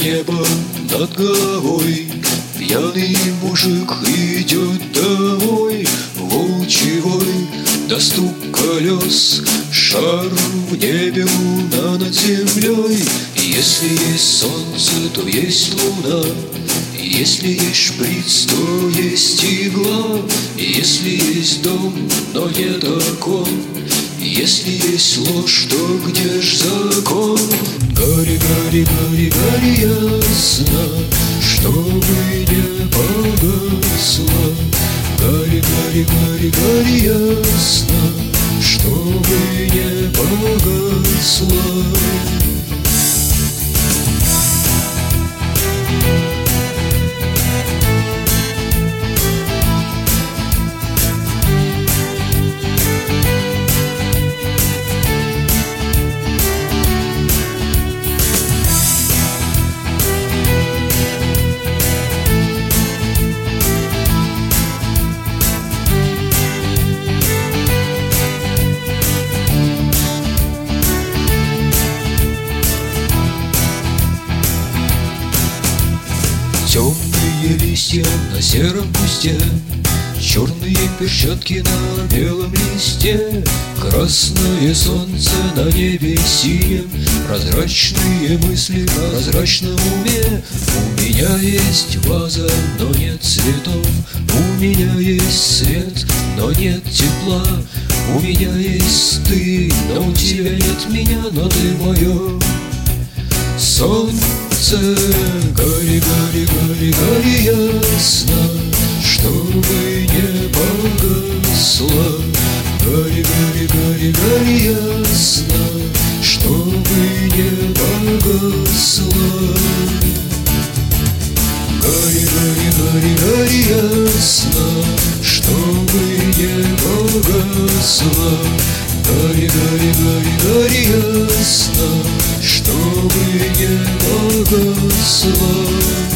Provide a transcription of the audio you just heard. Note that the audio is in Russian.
небо над головой. Пьяный мужик идет домой, волчий вой, да стук колес, шар в небе, луна над землей. Если есть солнце, то есть луна, если есть шприц, то есть игла. Если есть дом, но нет окон, если есть ложь, то где ж закон? Гори, гори, гори, гори ясно, чтобы не погасла. Гори, гори, гори, гори ясно, чтобы не погасла. Темные листья на сером кусте, черные перчатки на белом листе, красное солнце на небе синем, прозрачные мысли в прозрачном уме. У меня есть ваза, но нет цветов, у меня есть свет, но нет тепла. У меня есть ты, но у тебя нет меня, но ты мое солнце. Гори, гори, гори, гори ясно, чтобы не погасла. Гори, гори, гори, гори ясно, чтобы не погасла. Гори, гори, гори, гори ясно, чтобы не погасла. Гори, гори, гори, гори ясно, чтобы не погасла.